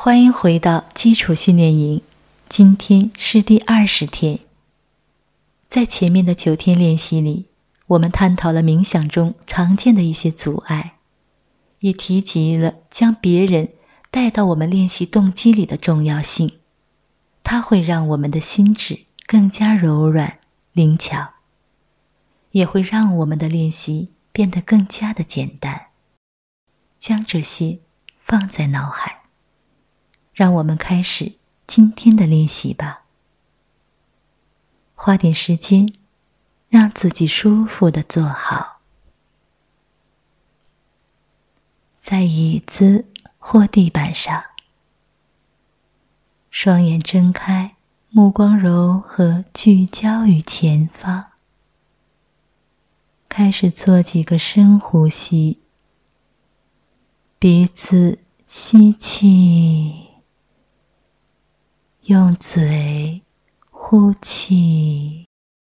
欢迎回到基础训练营，今天是第20天。在前面的9天练习里，我们探讨了冥想中常见的一些阻碍，也提及了将别人带到我们练习动机里的重要性。它会让我们的心智更加柔软、灵巧，也会让我们的练习变得更加的简单。将这些放在脑海。让我们开始今天的练习吧。花点时间，让自己舒服地坐好，在椅子或地板上，双眼睁开，目光柔和聚焦于前方。开始做几个深呼吸，鼻子吸气，用嘴呼气。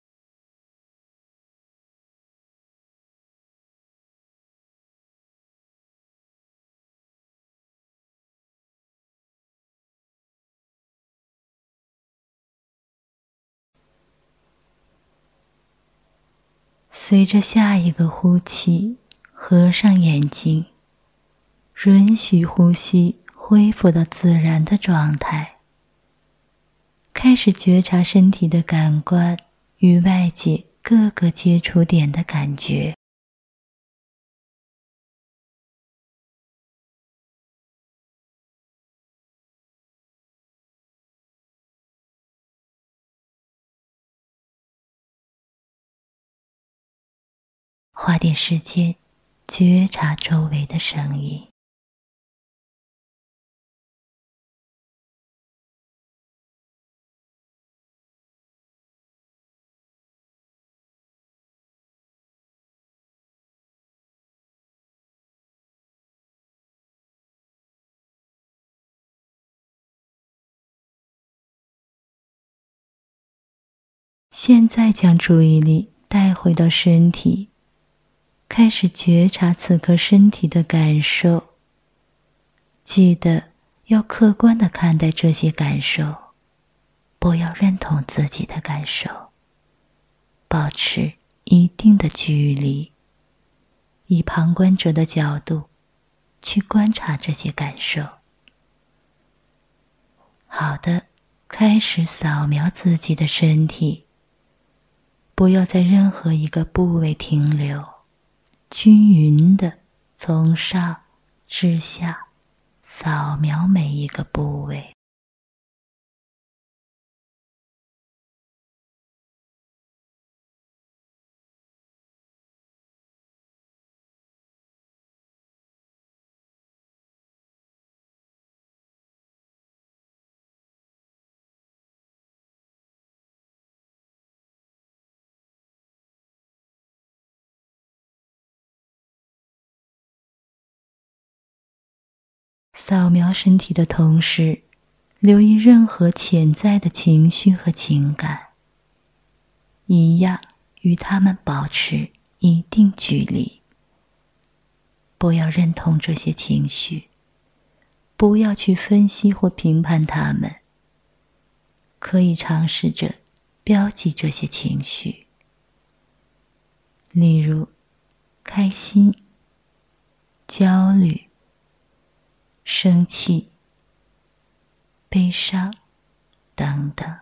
随着下一个呼气，合上眼睛，允许呼吸恢复到自然的状态。开始觉察身体的感官与外界各个接触点的感觉。花点时间觉察周围的声音。现在将注意力带回到身体，开始觉察此刻身体的感受。记得要客观地看待这些感受，不要认同自己的感受，保持一定的距离，以旁观者的角度去观察这些感受。好的，开始扫描自己的身体，不要在任何一个部位停留，均匀地从上至下扫描每一个部位。扫描身体的同时，留意任何潜在的情绪和情感，一样与它们保持一定距离。不要认同这些情绪，不要去分析或评判它们。可以尝试着标记这些情绪，例如开心、焦虑、生气、悲伤等等。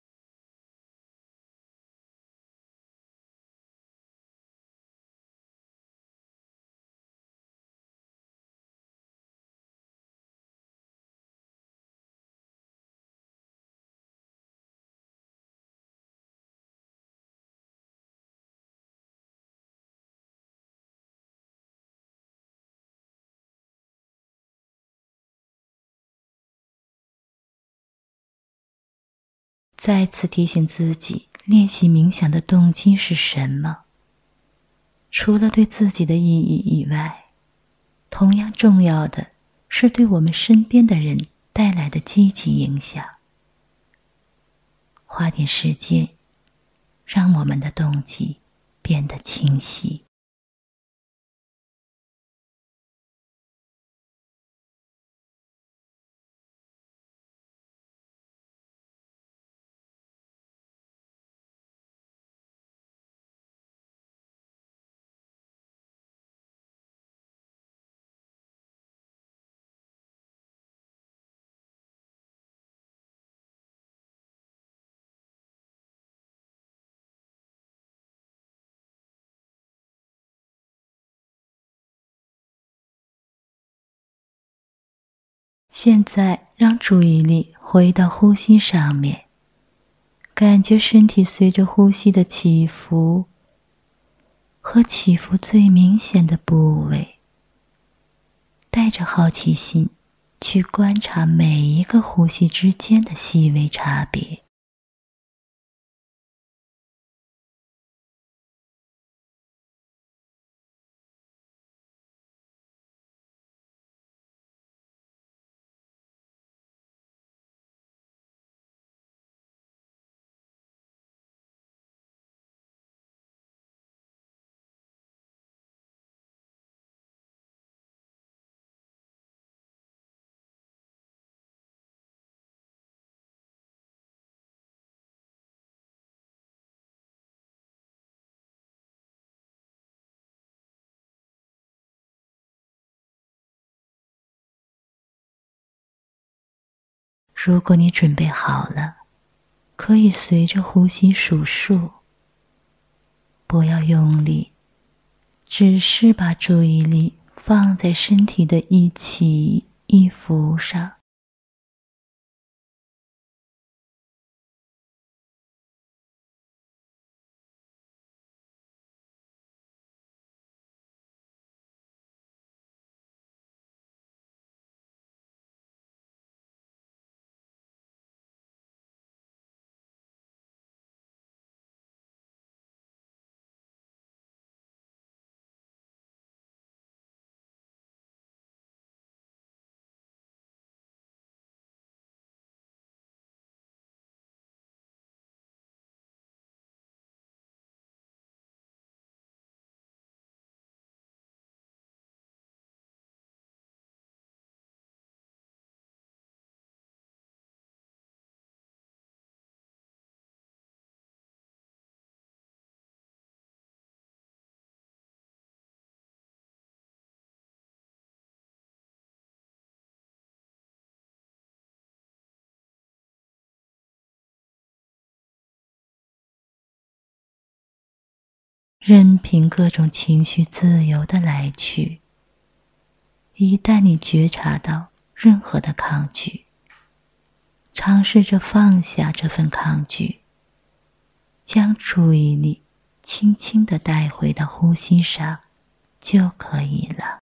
再次提醒自己，练习冥想的动机是什么？除了对自己的意义以外，同样重要的是对我们身边的人带来的积极影响。花点时间，让我们的动机变得清晰。 现在让注意力回到呼吸上面，感觉身体随着呼吸的起伏和起伏最明显的部位，带着好奇心去观察每一个呼吸之间的细微差别。如果你准备好了，可以随着呼吸数数，不要用力，只是把注意力放在身体的一起一伏上。任凭各种情绪自由地来去，一旦你觉察到任何的抗拒，尝试着放下这份抗拒，将注意力轻轻地带回到呼吸上就可以了。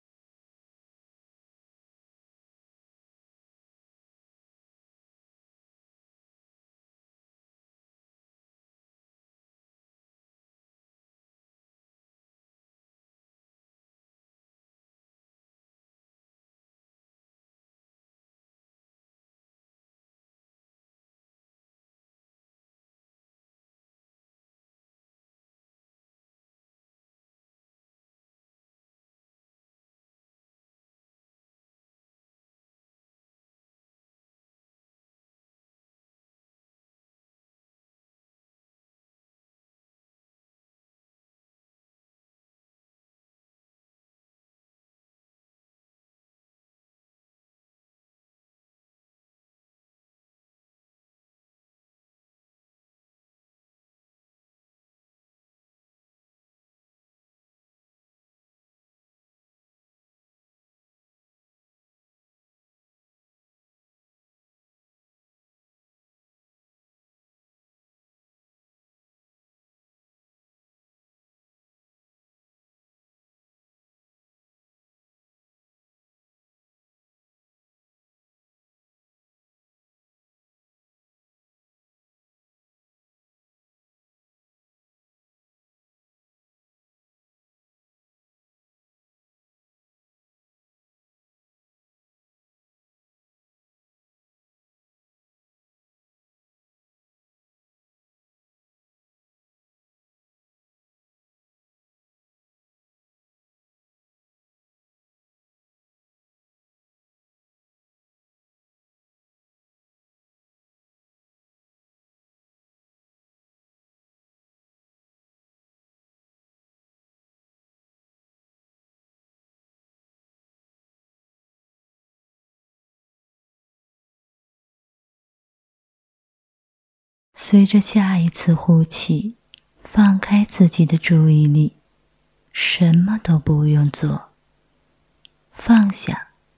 随着下一次呼气，放开自己的注意力，什么都不用做，放下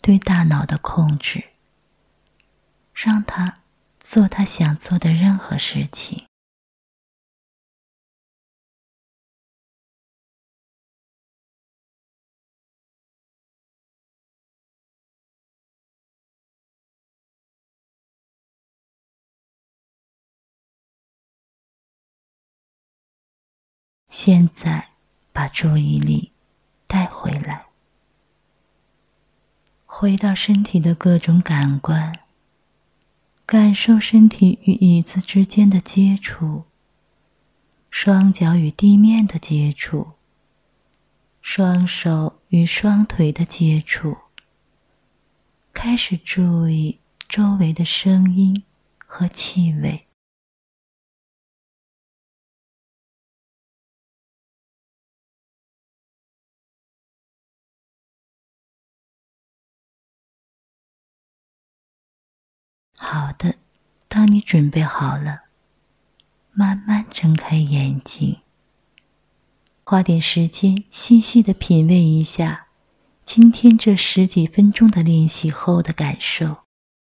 对大脑的控制，让它做它想做的任何事情。现在把注意力带回来，回到身体的各种感官，感受身体与椅子之间的接触，双脚与地面的接触，双手与双腿的接触。开始注意周围的声音和气味。好的，当你准备好了，慢慢睁开眼睛，花点时间细细地品味一下今天这10几分钟的练习后的感受。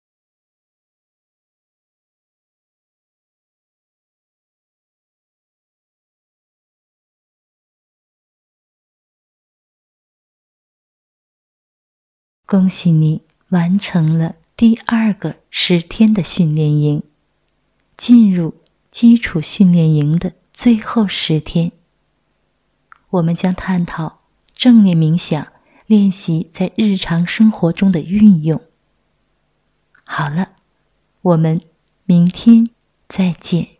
恭喜你完成了第2个10天的训练营，进入基础训练营的最后10天。我们将探讨正念冥想练习在日常生活中的运用。好了，我们明天再见。